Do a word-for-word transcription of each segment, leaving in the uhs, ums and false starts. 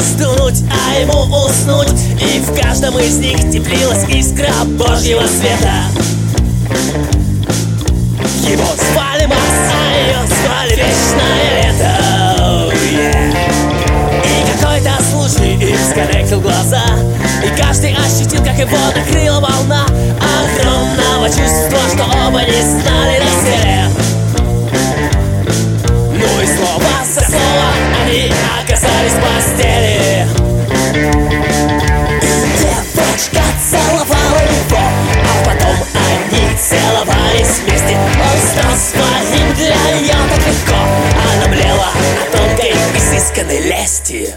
хотелось дунуть, а ему уснуть. И в каждом из них теплилась искра Божьего света. Его звали Марс, а ее звали Вечное Лето. Oh, yeah. И какой-то случай им сконнектил глаза, и каждый ощутил, как его накрыла волна огромного чувства, что оба не знали доселе. Ну и слово за слово они оказались в постели. Девочка целовала его, а потом они целовались вместе. Он стал своим для ее так легко. Она млела от тонкой, изысканной лести.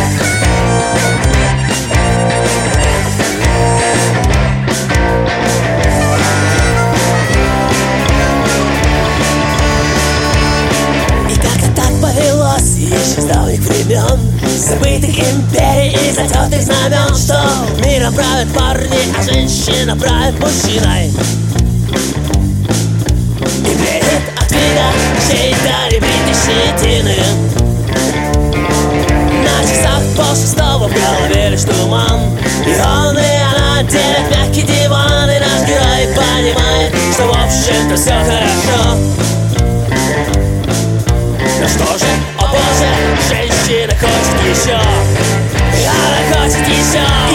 И как-то так повелось еще с давних времен, забытых империй и затертых знамен, что миром правят парни, а женщина правит мужчиной. И бредит от вида чьей-то небритой щетины. На часах полшестого в голове лишь туман, и он и она делят мягкий диван. И наш герой понимает, что в общем-то все хорошо. Ну что же, о боже, женщина хочет еще, и она хочет еще.